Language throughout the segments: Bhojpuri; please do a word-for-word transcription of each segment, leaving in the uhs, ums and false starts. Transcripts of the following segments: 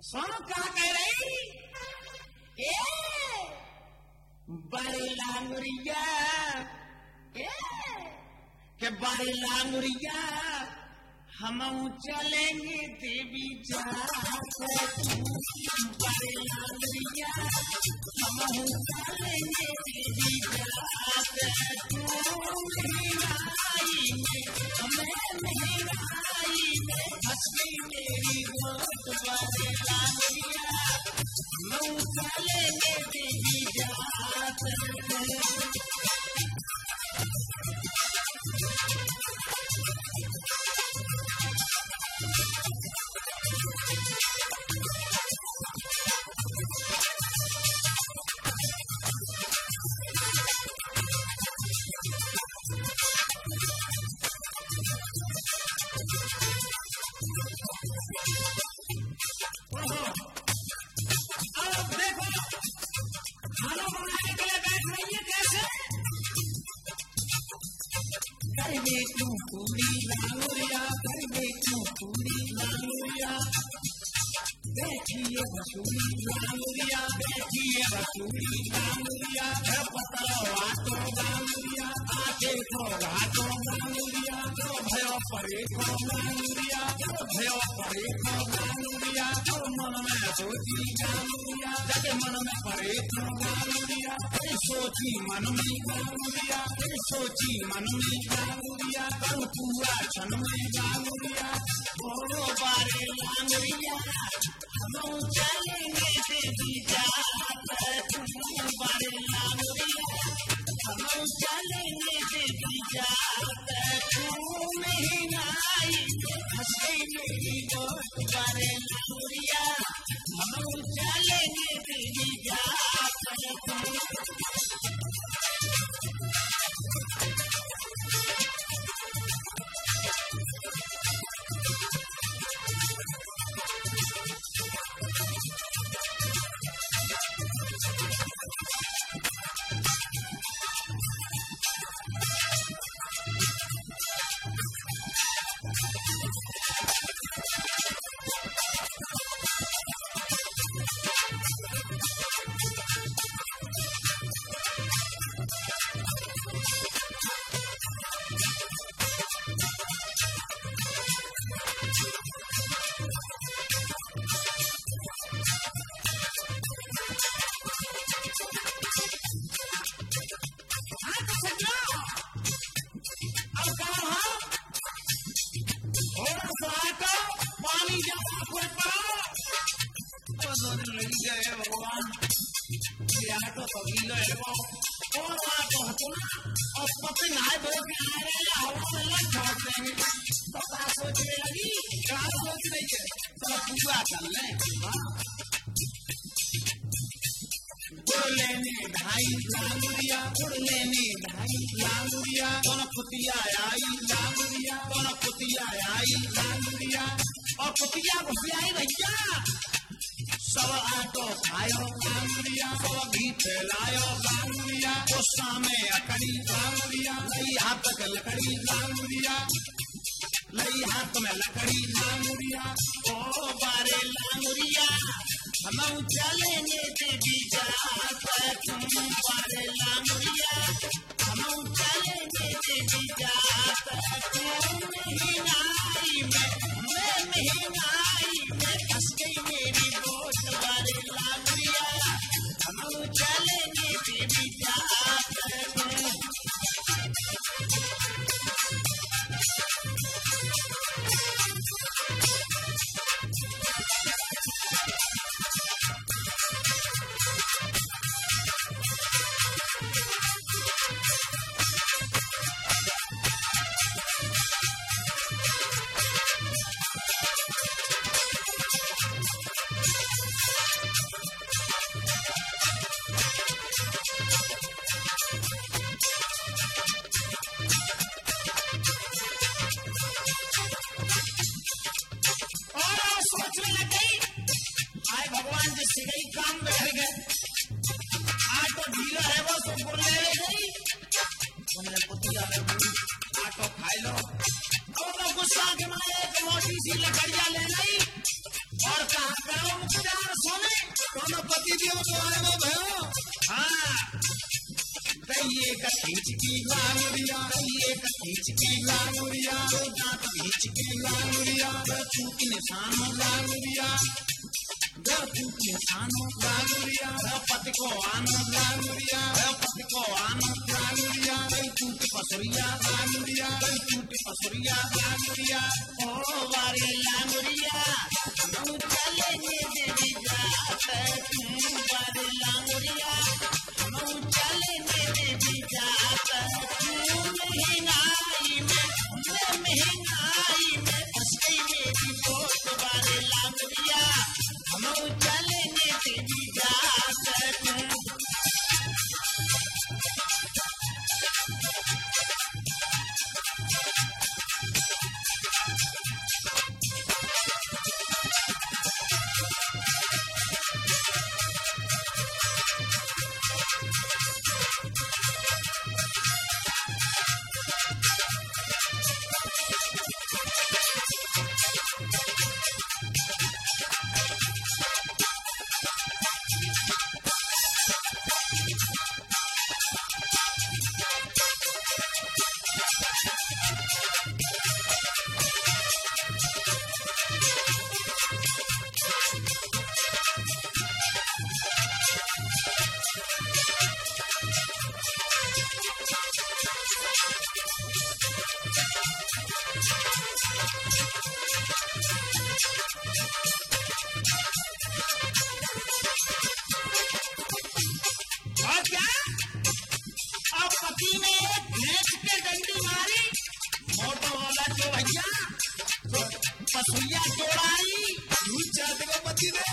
सुनो क्या कह रही ए बड़े लांगुरिया ए के बड़े लांगुरिया हम चलेंगे देवी जात बड़े लांगुरिया हम चलेंगे देवी जात तू महंगाई में हमें महंगाई में हंसी मेरी गोद बड़े लांगुरिया हम चलेंगे देवी जात करवे तू पूरी लांगुरिया करवे तू पूरी लांगुरिया बैठिए बसूरी लांगुरिया बैठिए बसूरी लांगुरिया है पतला तो लांगुरिया आगे को रातो लांगुरिया तो भयो परे को लांगुरिया तो भयो परे को लांगुरिया तो मन में सोची लांगुरिया जब मन में परे को लांगुरिया सोची मन में लांगुरिया सोची मन में लांगुरिया कल पूरा क्षण में लांगुरिया बोलो बारे लांगुरिया हम चलेंगे देवी जात तुम बारे लांगुरिया हम चलेंगे देवी जात तू महंगाई हंसे मेरी गोद बारे लांगुरिया हम चलेंगे देवी जात भगवान तो कबीलो है वो और आटो हटना और पते नहाए धो के आए हवा से लग छोड़ देंगे तो क्या सोचने लगी क्या सोच रही है तो पूरा कर ले उड़ लेने ढाई लांगुरिया उड़ लेने ढाई लांगुरिया दोनों पुतिया आई लांगुरिया दोनों पुतिया आई लांगुरिया और पुतिया घुसियाई भैया सब आटो खायो लांगुरिया सब भी फैलायो लांगुरिया गुस्सा में अकड़ी लांगुरिया लई हाथ तक लकड़ी लांगुरिया लई हाथ में लकड़ी लांगुरिया ओ बारे लांगुरिया हम चलेंगे देवी जात तुम बारे लांगुरिया हम चलेंगे देवी जात तुम महंगाई में मैं महंगाई में फंस गई मेरी गोद बारे लांगुरिया हम चलेंगे देवी जात काम बैठ गए आज तो ढीला है वो तुमको ले गई तुमने पुतिया आटो खाई लो और तो गुस्सा के मारे मोटी सी लकड़ियां ले ली और कहा करो मुखदार सोने कौन पति दियो तुम्हारे में भयो हाँ कहिए का खींच की लांगुरिया कहिए का खींच की लांगुरिया दांत खींच की लांगुरिया चूक निशान लांगुरिया चूक निशान लांगुरिया पति को आनंद लांगुरिया पति को आनंद लांगुरिया टूट पसुरिया लांगुरिया टूट पसुरिया लांगुरिया ओ वारे लांगुरिया हम चलेंगे देवी जात तुम वारे लांगुरिया हम चलेंगे देवी जात तू महंगाई में महंगाई में फंस गई मेरी बोट वारे लांगुरिया हम चलेंगे देवी जात पसुइया जोड़ाई दूध चाहते को पति ने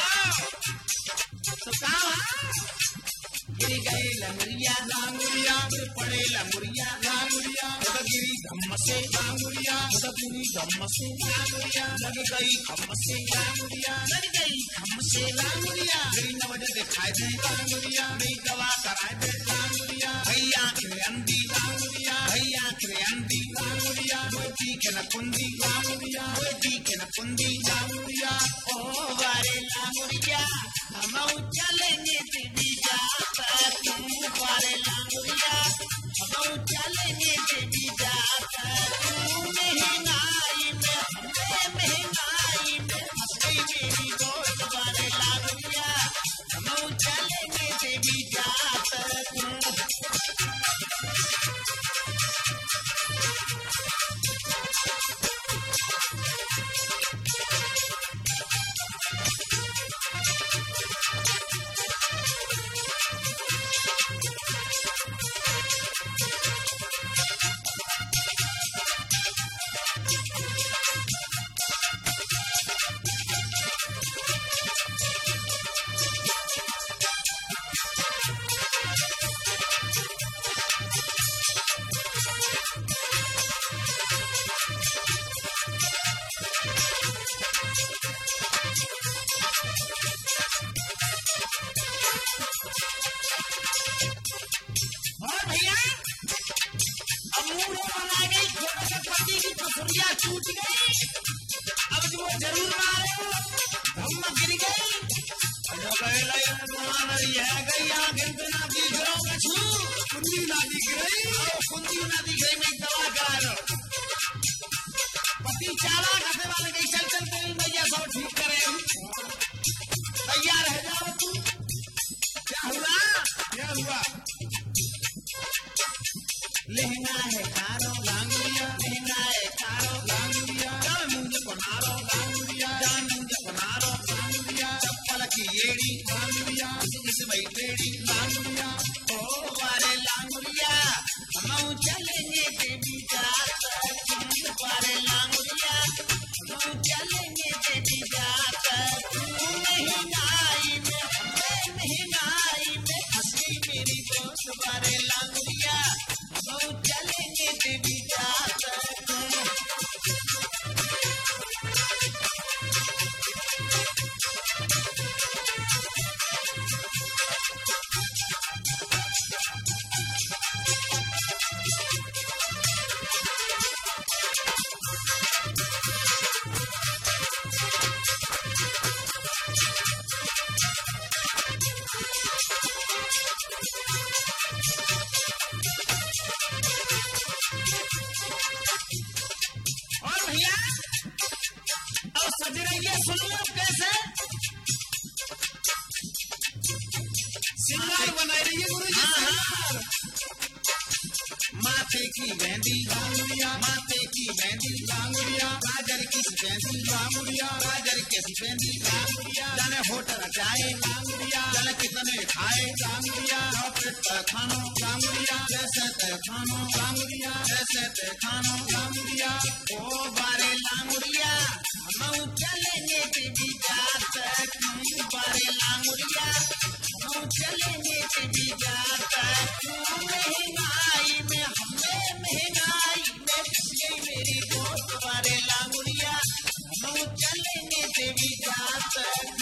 तो कहा गिरी गए लंगुरिया लांगुरिया पड़े लंगुरिया लांगुरिया गिरी धम्म से लांगुरिया गिरी धम्म से लांगुरिया लग गई धम्म से लांगुरिया लग गई धम्म से लांगुरिया गिरी न वजह दिखाई दे लांगुरिया नहीं दवा कराए दे लांगुरिया भैया के अंधी लांगुरिया भैया के अंधी लांगुरिया के न कुंदी लांगुरिया के न कुंदी लांगुरिया ओ वारे लांगुरिया हम चलेंगे देवी जात तुम वारे लांगुरिया हम चलेंगे देवी जात तू महंगाई में महंगाई में फंस गई मेरी गोद वारे लांगुरिया हम चलेंगे देवी जात छूट गई अब जो जरूर मारो हम गिर गई जो कहला ये मान है गई आगे बिना दिख रहा कछु कुंडी ना दिख रही और कुंडी ना दिख रही मैं दवा कर पति चाला करने वाले के चल चल तेरी मैया सब ठीक करे तैयार है जाओ तू क्या हुआ क्या हुआ लहंगा है कारो लांगुरिया लहंगा है कारो लांगुरिया जान मुझे बनारो लांगुरिया जान मुझे बनारो लांगुरिया चप्पल की येड़ी लांगुरिया इस भाई टेड़ी लांगुरिया ओ वारे लांगुरिया हम चलेंगे देवी जात तुम वारे लांगुरिया हम चलेंगे देवी जात तू महंगाई में माथे की मेहंदी लांगुरिया, माथे की मेहंदी लांगुरिया, गाजर की मेहंदी लांगुरिया, गाजर की मेहंदी लांगुरिया, जाने होठ रचाए लांगुरिया, जाने कितने खाए लांगुरिया, चॉकलेट खानो लांगुरिया, जैसे ते खानो लांगुरिया, जैसे ते खानो लांगुरिया। ओ बारे लांगुरिया हम चलेंगे बीबी जात, बारे लांगुरिया हम चलेंगे बीबी जात। महंगाई में हमें महंगाई में फंसी मेरी दोस्त, बारे लांगुरिया हम चलेंगे बीबी जात।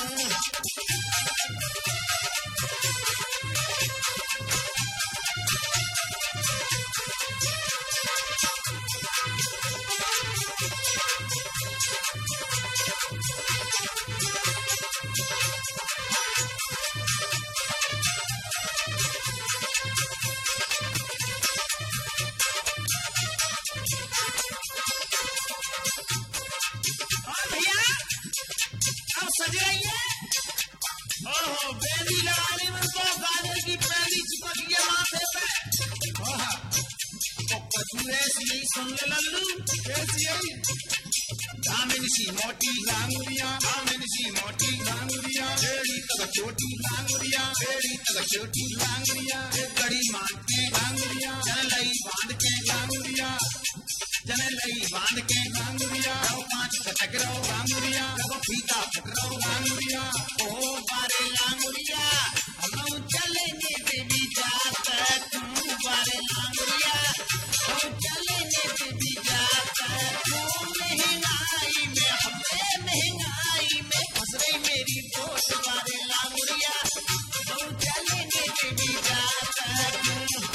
बेली लगाने में तो गाजर की पहली चिपक गया माथे पे। तो कछू ऐसी सुन ले लल्लू, कैसी आई दामिन सी मोटी लांगुरिया, दामिन सी मोटी लांगुरिया, बेड़ी तक छोटी लांगुरिया, बेड़ी तक छोटी लांगुरिया, एक कड़ी मान के लांगुरिया, जन लई बांध के लांगुरिया, जन लई बांध के लांगुरिया, पांच टकराओ लांगुरिया, फीता पकड़ाओ लांगुरिया। ओ बारे लांगुरिया हम चलेंगे बीबी जात, तू बारे लांगुरिया हम चलेंगे बीबी जात। महंगाई में हमें महंगाई में फंस रही मेरी दोस्त, बारे लांगुरिया हम चलेंगे बीबी जात।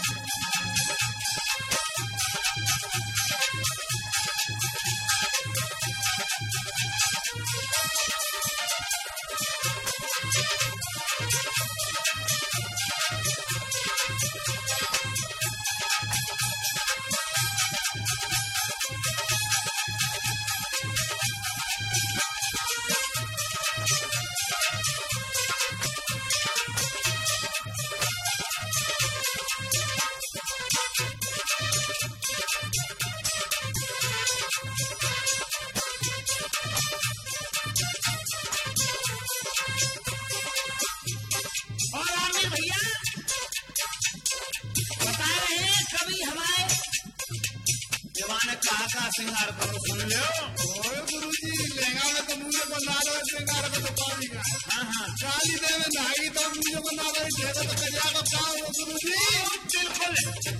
श्रृंगार करो सुन लो। ओए गुरुजी लहंगा में तो मुझे बना दो, श्रृंगार में तो पानी का। हाँ हाँ चाली दे में नाई तो मुझे बना दो, ढेर तो करिया का काम हो गुरुजी। बिल्कुल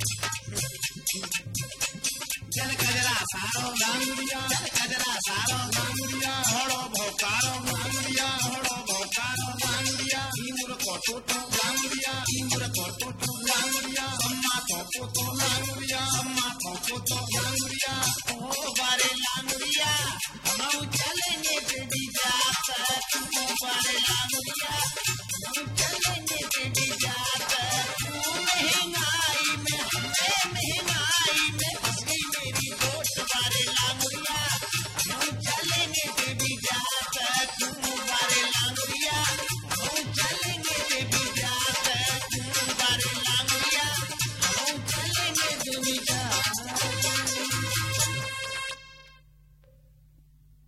चल कजरा सारो लांगुरिया, चल कजरा सारो लांगुरिया, होड़ो भौकारो लांगुरिया, होड़ो भौकारो लांगुरिया, ईमुर कोटो तो लांगुरिया, ईमुर कोटो तो लांगुरिया, अम्मा तो तो लांगुरिया, अम्मा तो तो लांगुरिया। ओ बारे लांगुरिया हम चलेंगे बीबी जात, तू बारे लांगुरिया हम चलेंगे बीबी जात। महंगाई में हमें महंगाई में फंस गई मेरी दोस्त, बारे लांगुरिया हम चलेंगे बीबी जात, तू बारे लांगुरिया हम चलेंगे बीबी जात, तू बारे लांगुरिया हम चलेंगे बीबी जात।